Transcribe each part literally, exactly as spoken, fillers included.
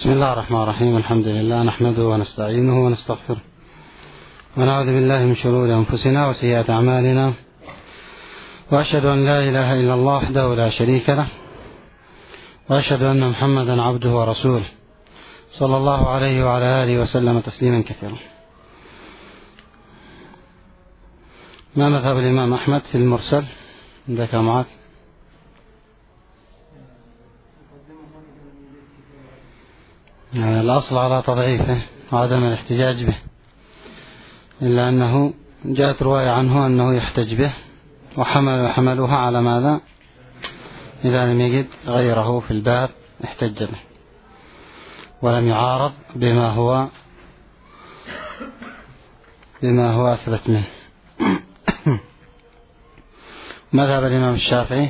بسم الله الرحمن الرحيم. الحمد لله نحمده ونستعينه ونستغفره ونعوذ بالله من شرور أنفسنا وسيئات أعمالنا، وأشهد أن لا إله إلا الله وحده لا شريك له، وأشهد أن محمدا عبده ورسوله صلى الله عليه وعلى آله وسلم تسليما كثيرا. ما مذهب الإمام أحمد في المرسل؟ عندك معك؟ الأصل على تضعيفه وعدم الاحتجاج به، إلا أنه جاءت رواية عنه أنه يحتج به، وحمل حملوها على ماذا؟ إذا لم يجد غيره في الباب احتج به، ولم يعارض بما هو بما هو أثبت منه. مذهب الإمام الشافعي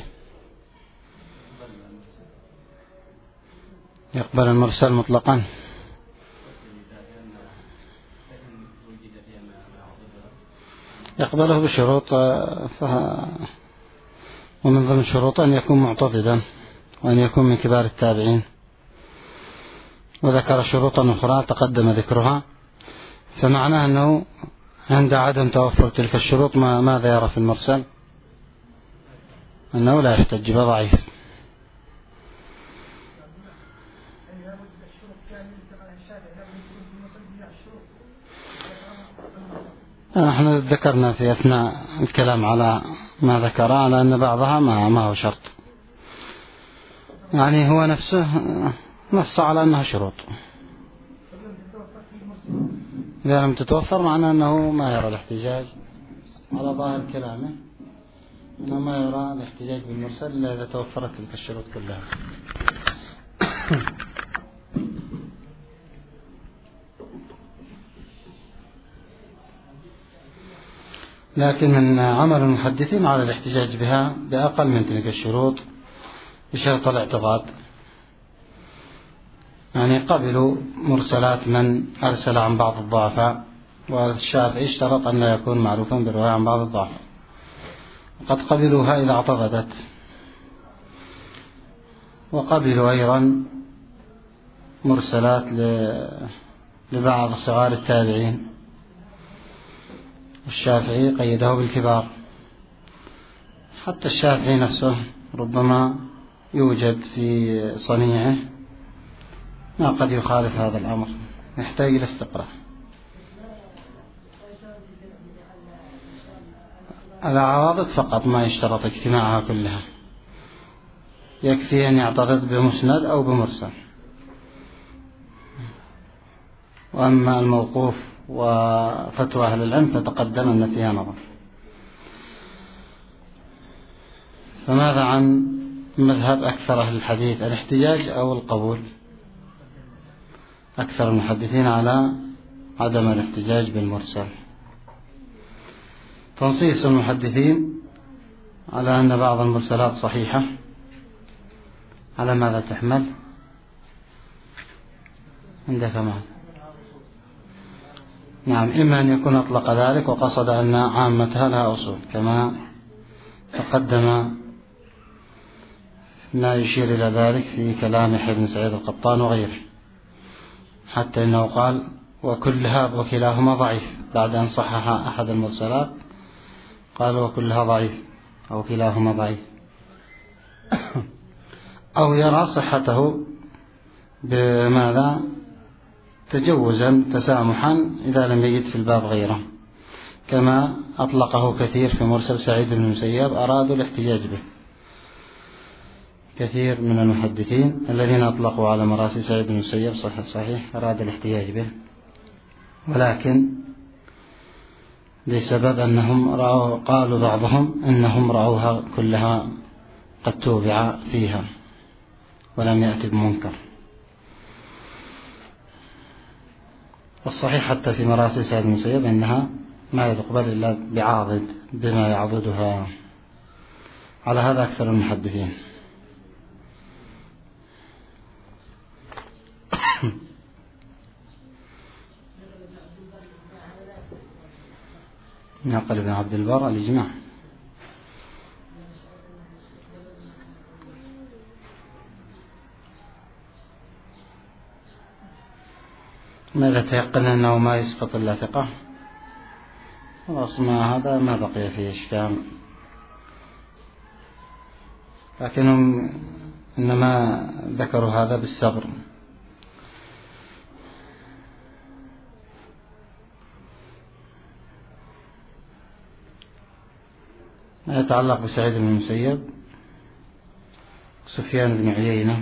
يقبل المرسل مطلقا، يقبله بشروط، ومن ضمن الشروط أن يكون معتضدا وأن يكون من كبار التابعين، وذكر شروطا أخرى تقدم ذكرها، فمعناه أنه عند عدم توفر تلك الشروط ما ماذا يرى في المرسل؟ أنه لا يحتج بضعيف. نحن ذكرنا في أثناء الكلام على ما ذكر على أن بعضها ما, ما هو شرط، يعني هو نفسه نص على أنها شروط. إذا لم تتوفر معناه أنه ما يرى الاحتجاج على ظاهر كلامه، أنه ما يرى الاحتجاج بالمرسل إلا إذا توفرت تلك الشروط كلها. لكن من عمل المحدثين على الاحتجاج بها بأقل من تلك الشروط بشرط الاعتضاد، يعني قبلوا مرسلات من أرسل عن بعض الضعفاء، والشافعي اشترط أن لا يكون معروفا بالرواية عن بعض الضعفاء، وقد قبلوها إذا اعتضدت. وقبلوا أيضا مرسلات لبعض صغار التابعين، والشافعي قيده بالكبار. حتى الشافعي نفسه ربما يوجد في صنيعه ما قد يخالف هذا الأمر، يحتاج إلى استقراء. العواضد فقط ما يشترط اجتماعها كلها، يكفي أن يعترض بمسند أو بمرسل. وأما الموقوف وفتوى أهل العلم فتقدم أن فيها نظر. فماذا عن مذهب أكثر أهل الحديث، الاحتجاج أو القبول؟ أكثر المحدثين على عدم الاحتجاج بالمرسل. تنصيص المحدثين على أن بعض المرسلات صحيحة، على ماذا تحمل؟ عندك ماذا؟ نعم، إما أن يكون أطلق ذلك وقصد أن عامتها لها أصول، كما تقدم ما يشير إلى ذلك في كلام يحيى بن سعيد القطان وغيره، حتى إنه قال وكلها وكلاهما ضعيف، بعد أن صحح أحد المرسلات قال وكلها ضعيف أو كلاهما ضعيف، أو يرى صحته بماذا؟ تجوزا تسامحا إذا لم يجد في الباب غيره، كما أطلقه كثير في مرسل سعيد بن المسيب، أرادوا الاحتجاج به. كثير من المحدثين الذين أطلقوا على مراسي سعيد بن المسيب صحيح صحيح أراد الاحتجاج به، ولكن لسبب أنهم رأوا، قالوا بعضهم إنهم رأوها كلها قد توبع فيها ولم يأتي بمنكر. والصحيح حتى في مراسي سعيد بن المسيب إنها ما يقبل إلا بعاضد بما يعضدها. على هذا أكثر المحدثين. نقل ابن عبد البر الإجماع. ماذا تيقن أنه ما يسقط إلا ثقة؟ خلاص ما هذا ما بقي فيه إشكال، لكنهم إنما ذكروا هذا بالصبر. ما يتعلق بسعيد بن المسيب، سفيان بن عيينة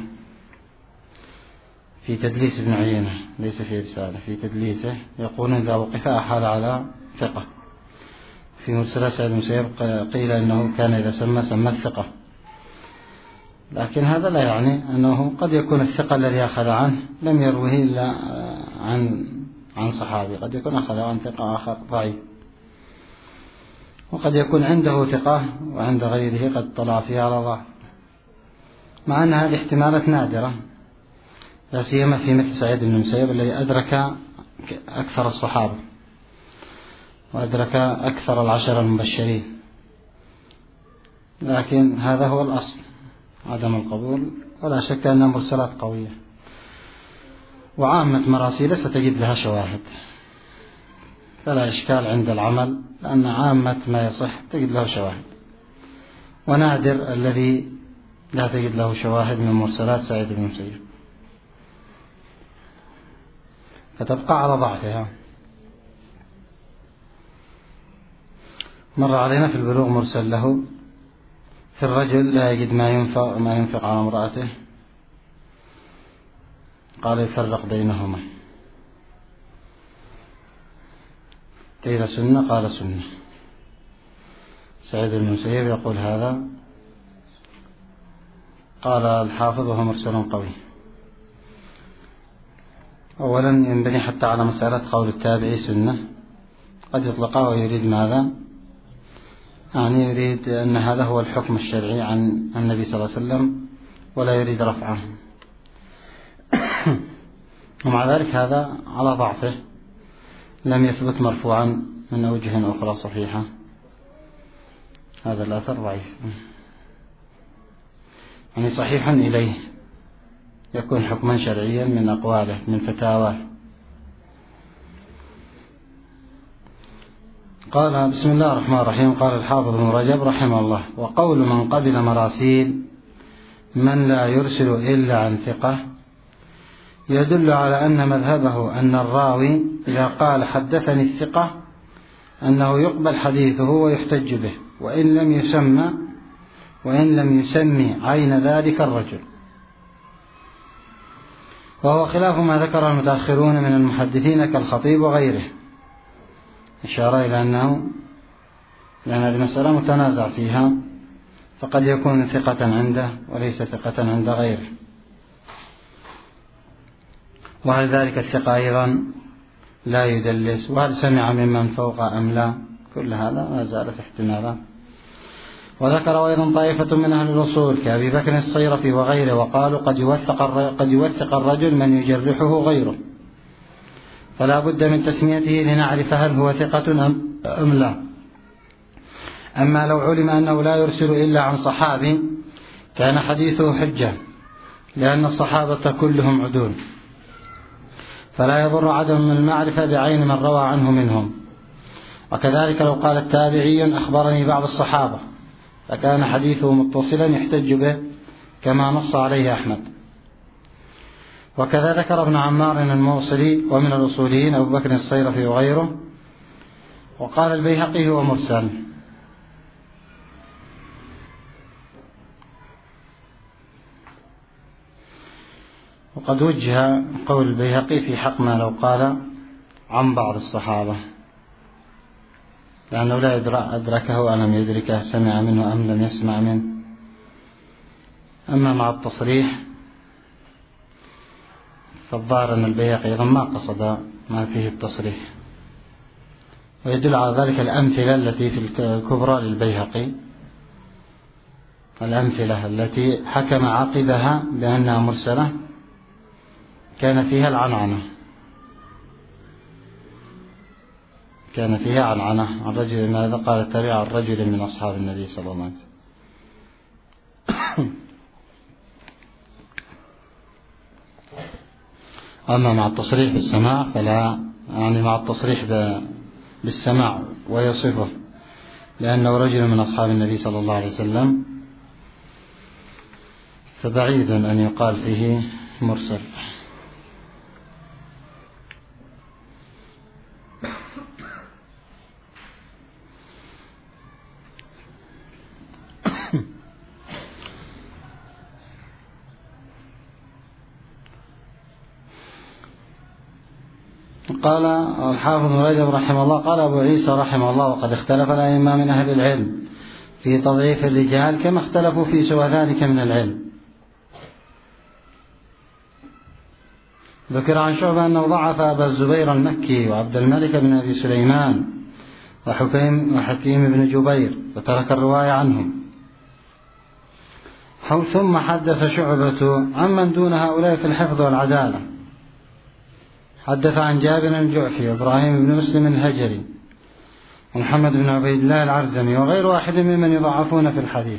في تدليس ابن عيينة، ليس في رسالة، في تدليسه يقول إذا وقف أحال على ثقة. في مرسلات سعيد بن المسيب قيل إنه كان إذا سمى سمى الثقة، لكن هذا لا يعني أنه قد يكون الثقة الذي أخذ عنه لم يروه إلا عن عن صحابي، قد يكون أخذ عن ثقة آخر ضعيف، وقد يكون عنده ثقة وعند غيره قد طلع فيها على ضعف، مع أن هذه احتمالات نادرة، لا سيما في مثل سعيد بن المسيب الذي أدرك أكثر الصحابة وأدرك أكثر العشر المبشرين، لكن هذا هو الأصل عدم القبول، ولا شك أنها مرسلات قوية، وعامة مراسيل ستجد لها شواهد، فلا إشكال عند العمل، لأن عامة ما يصح تجد له شواهد، ونادر الذي لا تجد له شواهد من مرسلات سعيد بن المسيب، فتبقى على ضعفها. مر علينا في البلوغ مرسل له في الرجل لا يجد ما ينفق ما ينفق على امرأته، قال يفرق بينهما، قيل سنة قال سنة. سعيد بن المسيب يقول هذا، قال الحافظ وهو مرسل قوي. أولا ينبني حتى على مسألة قول التابعي سنة، قد يطلقه ويريد ماذا؟ يعني يريد أن هذا هو الحكم الشرعي عن النبي صلى الله عليه وسلم ولا يريد رفعه، ومع ذلك هذا على ضعفه، لم يثبت مرفوعا من أوجه أخرى صحيحة، هذا الأثر ضعيف، يعني صحيح إليه يكون حكما شرعيا من أقواله من فتاواه. قال بسم الله الرحمن الرحيم. قال الحافظ ابن رجب رحمه الله: وقول من قبل مراسيل من لا يرسل إلا عن ثقة يدل على أن مذهبه أن الراوي إذا قال حدثني الثقة أنه يقبل حديثه ويحتج به وإن لم يسمى وإن لم يسمي عين ذلك الرجل، وهو خلاف ما ذكر المتأخرون من المحدثين كالخطيب وغيره، إشارة إلى أنه لأن هذه المسألة متنازع فيها، فقد يكون ثقة عنده وليس ثقة عند غيره، وهل ذلك الثقة أيضا لا يدلس، وهل سمع ممن فوق أم لا، كل هذا ما زالت احتمالات. وذكر أيضا طائفة من أهل الأصول كأبي بكر الصيرفي وغيره، وقالوا قد يوثق قد يوثق الرجل من يجرحه غيره، فلا بد من تسميته لنعرف هل هو ثقة أم لا. أما لو علم أنه لا يرسل إلا عن صحابي كان حديثه حجة، لأن الصحابة كلهم عدول، فلا يضر عدم من المعرفة بعين من روى عنه منهم. وكذلك لو قال التابعي أخبرني بعض الصحابة فكان حديثه متصلا يحتج به كما نص عليه أحمد. وكذا ذكر ابن عمار الموصلي ومن الأصوليين أبو بكر الصيرفي وغيره. وقال البيهقي هو مرسل. وقد وجه قول البيهقي في حق ما لو قال عن بعض الصحابة، لأنه لا أدركه أم لم يدركه، سمع منه أم لم يسمع منه. أما مع التصريح فالظاهر أن البيهقي أيضا ما قصد ما فيه التصريح، ويدل على ذلك الأمثلة التي في الكبرى للبيهقي، الأمثلة التي حكم عقبها بأنها مرسلة كان فيها العنعنة، كان فيها عنعنة عن رجل، ماذا قال التابعي عن رجل من أصحاب النبي صلى الله عليه وسلم. أما مع التصريح بالسماع فلا، يعني مع التصريح بالسماع ويصفه لأنه رجل من أصحاب النبي صلى الله عليه وسلم فبعيد أن يقال فيه مرسل. قال الحافظ بن رجب رحمه الله قال أبو عيسى رحمه الله وقد اختلف الأئمة من أهل العلم في تضعيف الرجال كما اختلفوا في سوى ذلك من العلم. ذكر عن شعبة أنه ضعف أبا الزبير المكي وعبد الملك بن أبي سليمان وحكيم, وحكيم بن جبير وترك الرواية عنهم. ثم حدث شعبة عمن دون هؤلاء في الحفظ والعدالة، حدث عن جابر الجعفي وإبراهيم بن مسلم الهجري ومحمد بن عبيد الله العرزمي وغير واحد ممن يضعفون في الحديث.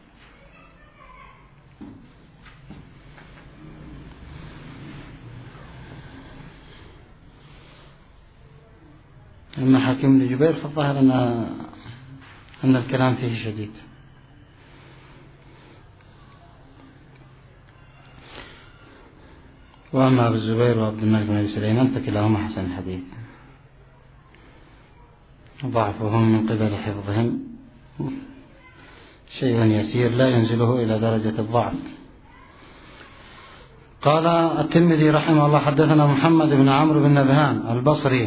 أما حكيم بن جبير فالظاهر أن أن الكلام فيه شديد. وأما أبو الزبير وعبد الملك بن أبي سليمان فكلاهما حسن الحديث، ضعفهم من قبل حفظهم شيء يسير لا ينزله إلى درجة الضعف. قال الترمذي رحمه الله حدثنا محمد بن عمرو بن نبهان البصري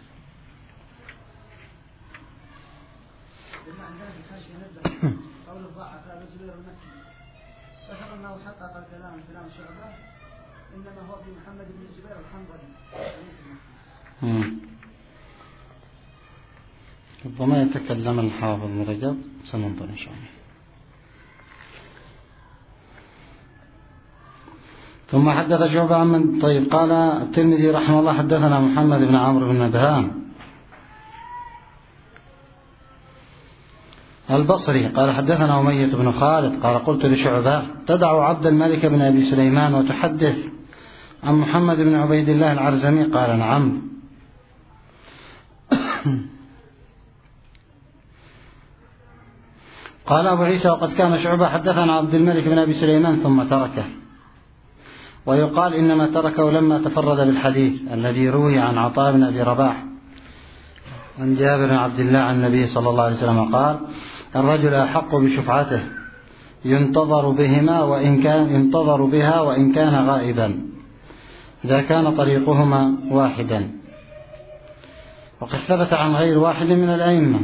إنما هو في محمد بن الزبير الحنظلي. ربما يتكلم الحافظ بن رجب، سننظر إن شاء الله. ثم حدث شعبة عن من طيب قال الترمذي رحمه الله حدثنا محمد بن عمرو بن نبهان البصري قال حدثنا أمية بن خالد قال قلت لشعبة تدع عبد الملك بن أبي سليمان وتحدث عن محمد بن عبيد الله العرزمي؟ قال نعم. قال أبو عيسى وقد كان شعبة حدثنا عبد الملك بن أبي سليمان ثم تركه، ويقال إنما تركه لما تفرد بالحديث الذي روي عن عطاء بن أبي رباح عن جابر بن عبد الله عن النبي صلى الله عليه وسلم قال الرجل أحق بشفعته ينتظر بهما وإن كان ينتظر بها وإن كان غائبا إذا كان طريقهما واحدا. وقد ثبت عن غير واحد من الأئمة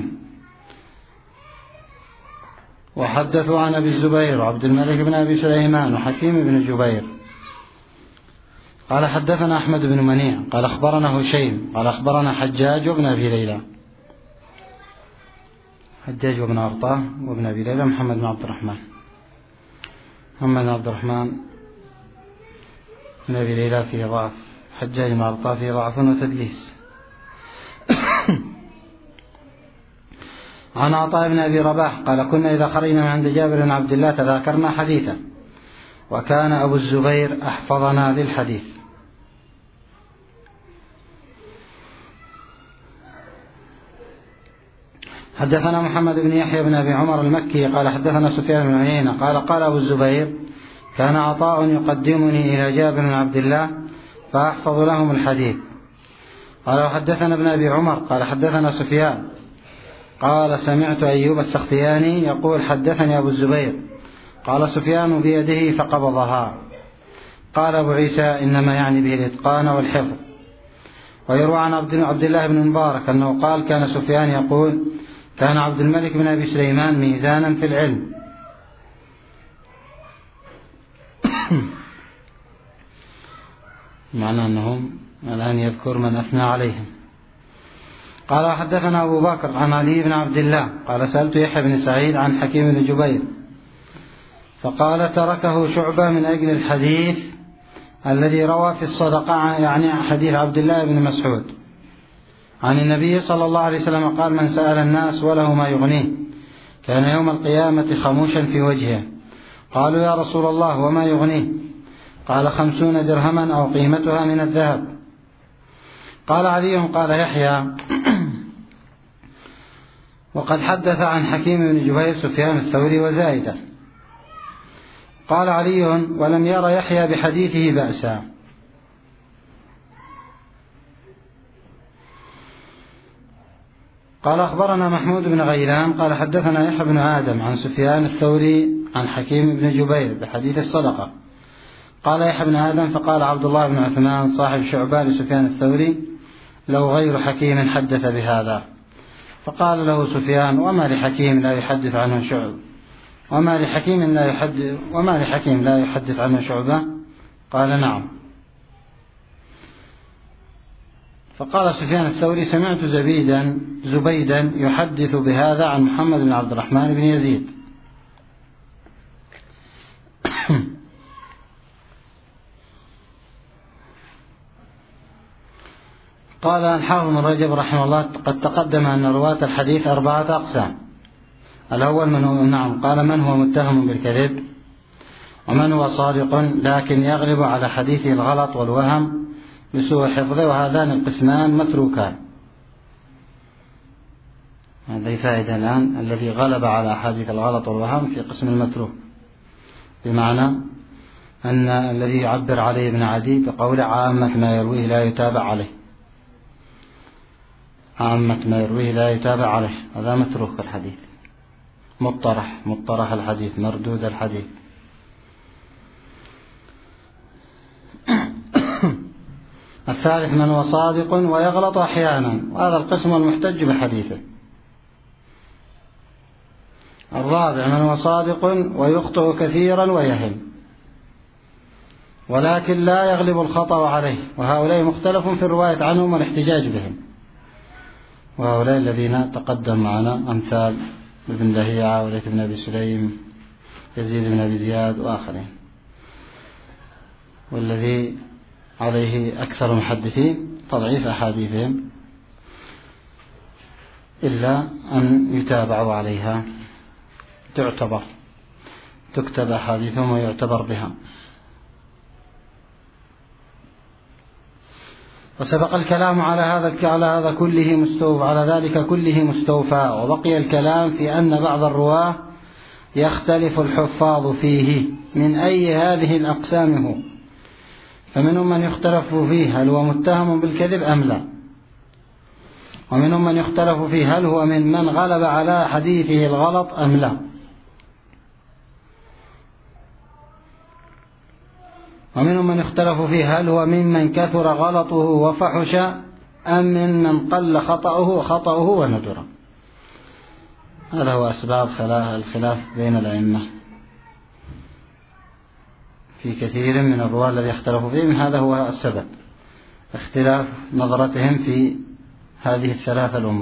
وحدثوا عن أبي الزبير وعبد الملك بن أبي سليمان وحكيم بن جبير. قال حدثنا أحمد بن منيع قال أخبرنا هشيم قال أخبرنا حجاج بن أبي ليلى حجاج بن أرطاه وابن أبي ليلى محمد بن عبد الرحمن محمد بن عبد الرحمن بن أبي ليلى فيه ضعف، حجاج بن أرطاه فيه ضعف وتدليس. عن عطاء بن أبي رباح قال كنا إذا خرجنا من عند جابر بن عبد الله تذاكرنا حديثا وكان أبو الزبير أحفظنا للحديث. حدثنا محمد بن يحيى بن أبي عمر المكي قال حدثنا سفيان بن عيينة قال قال أبو الزبير كان عطاء يقدمني إلى جابر بن عبد الله فأحفظ لهم الحديث. قال وحدثنا ابن أبي عمر قال حدثنا سفيان قال سمعت أيوب السختياني يقول حدثني أبو الزبير قال سفيان بيده فقبضها. قال أبو عيسى إنما يعني به الإتقان والحفظ. ويروى عن عبد الله بن مبارك أنه قال كان سفيان يقول كان عبد الملك بن أبي سليمان ميزانا في العلم. معنى أنهم الآن يذكر من أثنى عليهم. قال حدثنا أبو بكر عن علي بن عبد الله قال سألت يحيى بن سعيد عن حكيم بن جبير فقال تركه شعبة من أجل الحديث الذي روى في الصدقة يعني حديث عبد الله بن مسعود عن النبي صلى الله عليه وسلم قال من سأل الناس وله ما يغنيه كان يوم القيامة خموشا في وجهه. قالوا يا رسول الله وما يغنيه؟ قال خمسون درهما أو قيمتها من الذهب. قال علي قال يحيى وقد حدث عن حكيم بن جبير سفيان الثوري وزائدة. قال علي ولم ير يحيى بحديثه بأسا. قال أخبرنا محمود بن غيلان قال حدثنا يحيى بن آدم عن سفيان الثوري عن حكيم بن جبير بحديث الصدقة. قال يحيى بن آدم فقال عبد الله بن عثمان صاحب شعبان لسفيان الثوري لو غير حكيم حدث بهذا. فقال له سفيان وما لحكيم لا يحدث عنه شعب وما لحكيم لا يحدث وما لحكيم لا يحدث عنه شعبة. قال نعم. فقال سفيان الثوري سمعت زبيدا زبيدا يحدث بهذا عن محمد بن عبد الرحمن بن يزيد. قال الحافظ بن رجب رحمه الله قد تقدم أن رواة الحديث أربعة أقسام. الأول من هو نعم قال من هو متهم بالكذب ومن هو صادق لكن يغلب على حديثه الغلط والوهم بسوء حفظه، وهذان القسمان متروكان. هذه فائدة الآن الذي غلب على حديث الغلط والوهم في قسم المتروك، بمعنى أن الذي يعبر عليه ابن عدي بقول عامة ما يرويه لا يتابع عليه عامة ما يرويه لا يتابع عليه هذا متروك الحديث، مطرح مطرح الحديث مردود الحديث. الثالث من هو صادق ويغلط أحيانا وهذا القسم المحتج بحديثه. الرابع من هو صادق ويخطئ كثيرا ويهم ولكن لا يغلب الخطأ عليه، وهؤلاء مختلف في الرواية عنهم والاحتجاج بهم، وهؤلاء الذين تقدم معنا أمثال ابن لهيعة وليث بن أبي سليم يزيد بن أبي زياد وآخرين. والذي عليه أكثر المحدثين تضعيف أحاديثهم إلا أن يتابعوا عليها تعتبر تكتب أحاديثهم ويعتبر بها. وسبق الكلام على هذا على هذا كله مستوفى على ذلك كله مستوفى، وبقي الكلام في أن بعض الرواة يختلف الحفاظ فيه من أي هذه الأقسام هو، فمنهم من يختلف فيه هل هو متهم بالكذب أم لا، ومنهم من يختلف فيه هل هو من من غلب على حديثه الغلط أم لا، ومنهم من يختلف فيه هل هو ممن كثر غلطه وفحش أم من من قل خطأه خطأه وندر. هذا هو أسباب الخلاف بين الأئمة في كثير من الرواة الذي اختلفوا فيهم. هذا هو السبب اختلاف نظرتهم في هذه الثلاثة الأمور.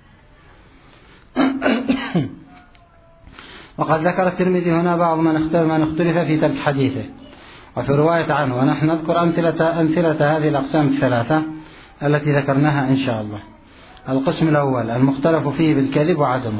وقد ذكر الترمذي هنا بعض من اختلف من اختلف في ترك حديثه وفي رواية عنه، ونحن نذكر أمثلة, أمثلة هذه الأقسام الثلاثة التي ذكرناها إن شاء الله. القسم الأول المختلف فيه بالكذب وعدمه.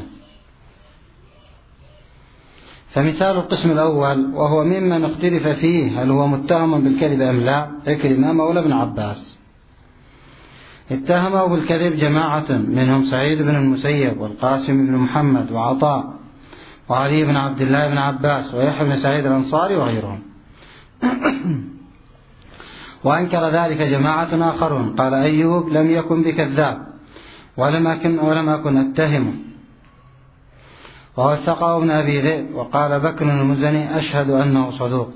فمثال القسم الأول وهو ممن اختلف فيه هل هو متهم بالكذب أم لا عكرمة مولى ابن عباس. اتهموا بالكذب جماعة منهم سعيد بن المسيب والقاسم بن محمد وعطاء وعلي بن عبد الله بن عباس ويحيى بن سعيد الأنصاري وغيرهم. وأنكر ذلك جماعة آخرون قال أيوب لم يكن بكذاب ولم أكن, ولم أكن أتهمه، ووثقه ابن أبي ذئب وقال بكر المزني أشهد أنه صدوق.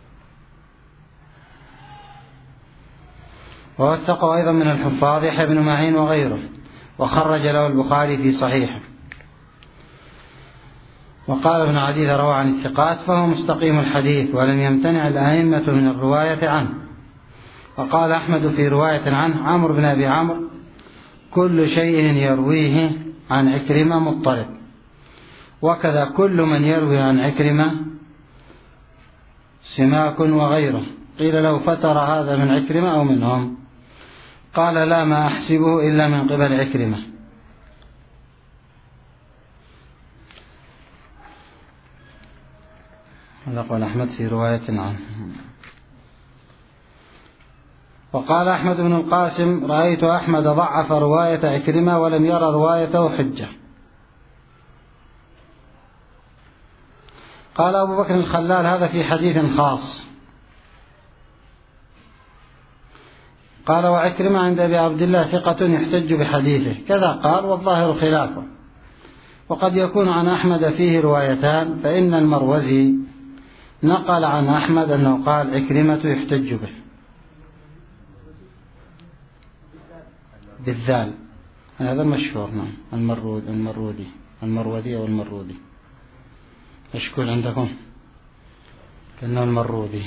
ووثقه أيضا من الحفاظ يحيى بن معين وغيره، وخرج له البخاري في صحيحه. وقال ابن عدي روى عن الثقات فهو مستقيم الحديث ولم يمتنع الأئمة من الرواية عنه. وقال أحمد في رواية عنه عمرو بن أبي عمرو كل شيء يرويه عن عكرمة مضطرب، وكذا كل من يروي عن عكرمة سماك وغيره. قيل له فتر هذا من عكرمة أو منهم؟ قال لا ما أحسبه إلا من قبل عكرمة. هذا قال أحمد في رواية عنه. وقال أحمد بن القاسم: رأيت أحمد ضعف رواية عكرمة ولم يرى روايته حجة. قال أبو بكر الخلال: هذا في حديث خاص. قال: وعكرمة عند أبي عبد الله ثقة يحتج بحديثه، كذا قال، والظاهر خلافه، وقد يكون عن أحمد فيه روايتان، فإن المروزي نقل عن أحمد أنه قال عكرمة يحتج به بالذال، هذا مشهور. نعم، المرود المرودي المرودي أو المرودي، مشكول عندكم كأنه المرودي.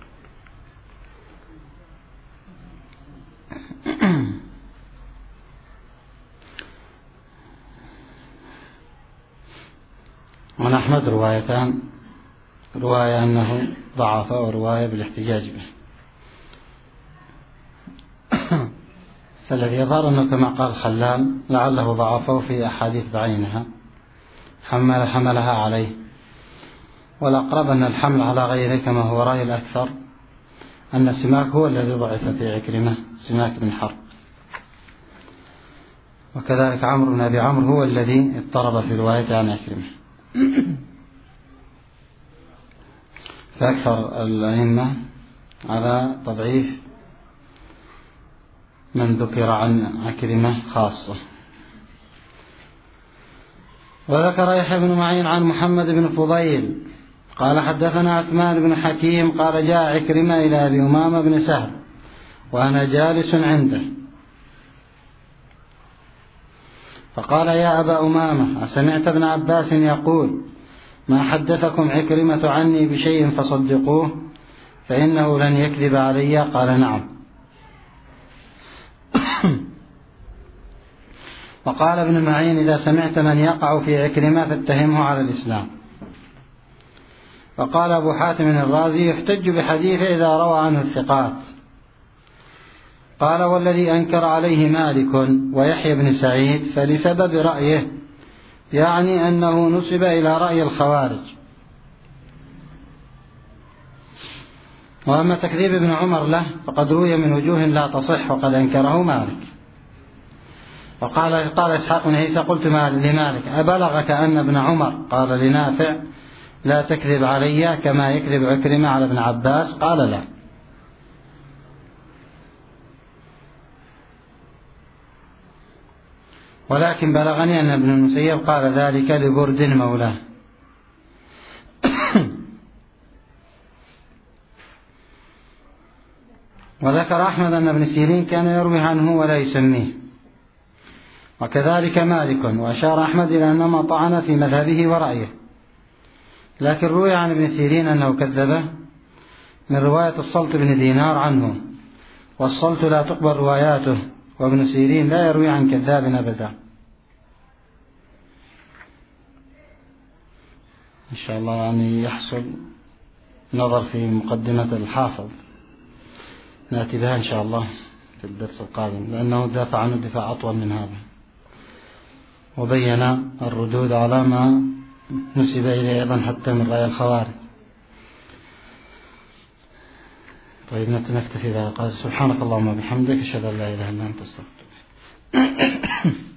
عن أحمد روايتان، رواية أنه ضعف ورواية بالاحتجاج به. فالذي يظهر أنه كما قال خلال لعله ضعفه في أحاديث بعينها حمل حملها عليه، والأقرب أن الحمل على غيره كما هو رأي الأكثر أن سماك هو الذي ضعف في عكرمة، سماك بن حرب، وكذلك عمرو بن أبي عمرو هو الذي اضطرب في روايته عن عكرمة. فأكثر الأئمة على تضعيف من ذكر عن عكرمة خاصة. وذكر يحيى بن معين عن محمد بن فضيل قال: حدثنا عثمان بن حكيم قال: جاء عكرمة إلى أبي أمامة بن سهل وأنا جالس عنده، فقال: يا أبا أمامة، أسمعت ابن عباس يقول: ما حدثكم عكرمة عني بشيء فصدقوه فإنه لن يكذب علي؟ قال: نعم. وقال ابن معين: إذا سمعت من يقع في عكرمة فاتهمه على الإسلام. وقال أبو حاتم الرازي: يحتج بحديثه إذا روى عنه الثقات. قال: والذي أنكر عليه مالك ويحيى بن سعيد فلسبب رأيه، يعني أنه نسب إلى رأي الخوارج. وأما تكذيب ابن عمر له فقد روي من وجوه لا تصح وقد أنكره مالك. وقال قال إسحاق بن عيسى: قلت لمالك: أبلغك أن ابن عمر قال لنافع: لا تكذب علي كما يكذب عكرمة على ابن عباس؟ قال: لا. ولكن بلغني أن ابن المسيب قال ذلك لبرد مولاه. وذكر أحمد أن ابن سيرين كان يروي عنه ولا يسميه، وكذلك مالك. وأشار أحمد إلى أنما طعن في مذهبه ورأيه، لكن روي عن ابن سيرين أنه كذبه من رواية الصلت بن دينار عنه، والصلت لا تقبل رواياته، وابن سيرين لا يروي عن كذاب أبدا. إن شاء الله يعني يحصل نظر في مقدمة الحافظ نأتي بها إن شاء الله في الدرس القادم، لأنه دافع عنه دفاع أطول من هذا، وبين الردود على ما نسب إليه أيضا حتى من رأي الخوارج. طيب نكتفي بهذا. قال: سبحانك اللهم وبحمدك، أشهد أن لا إله إلا أنت، أستغفرك.